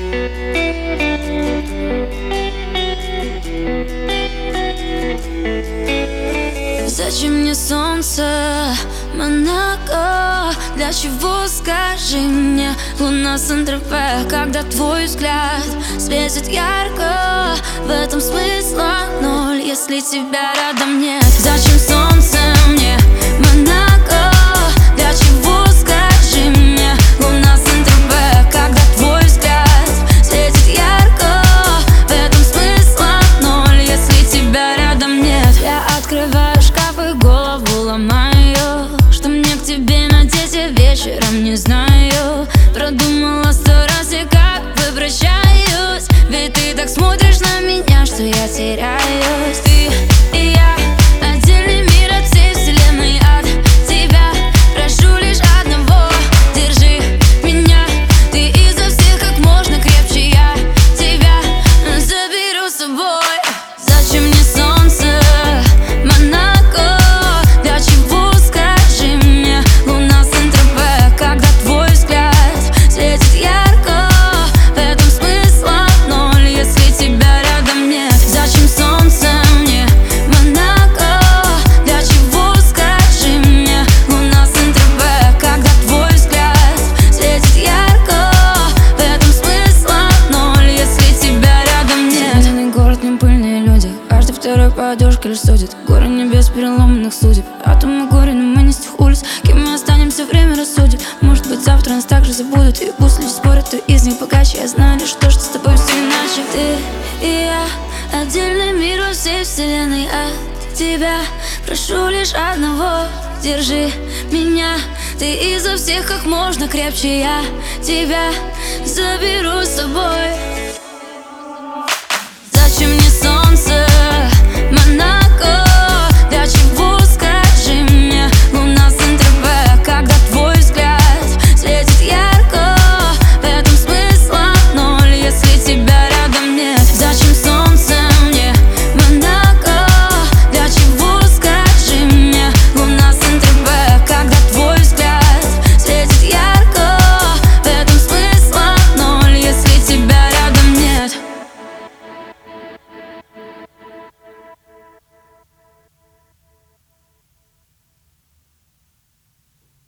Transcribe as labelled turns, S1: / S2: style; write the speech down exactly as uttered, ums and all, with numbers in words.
S1: Зачем мне солнце, Монако? Для чего, скажи мне, луна Сен-Тропе? Когда твой взгляд светит ярко, в этом смысла ноль, если тебя рядом нет. Зачем солнце мне, Монако? Для чего, скажи мне, луна Сен-Тропе? Когда твой взгляд светит ярко, в этом смысла ноль, если тебя рядом нет. Я открываю шкаф и голову ломаю, что мне к тебе надеть, я вечером не знаю. Продумала сто раз, и как бы прощаюсь, ведь ты так смотришь на меня, что я теряюсь. Ты и я — отдельный мир от всей вселенной. От тебя прошу лишь одного: держи меня. Ты изо всех как можно крепче, я тебя заберу с собой. Зачем мне солнце, Монако? Для чего, скажи мне, луна Сен-Тропе? Когда твой взгляд светит ярко, в этом смысла ноль, если тебя рядом нет. Зачем солнце мне, Монако? Для чего, скажи мне, луна Сен-Тропе? Когда твой взгляд светит ярко, в этом смысла ноль, если тебя рядом нет. Зеленый город, не пыльные люди, каждый второй по одежке лишь судит. Горы небес переломанных судеб, атомы горе, но мы не с тех улиц. Кем мы останемся, время рассудит. Может быть, завтра нас также забудут, и пусть люди спорят, то из них богаче. Я знаю лишь то, что с тобой все иначе. Ты и я — отдельный мир во всей вселенной. От тебя прошу лишь одного: держи меня. Ты изо всех как можно крепче, я тебя заберу с собой.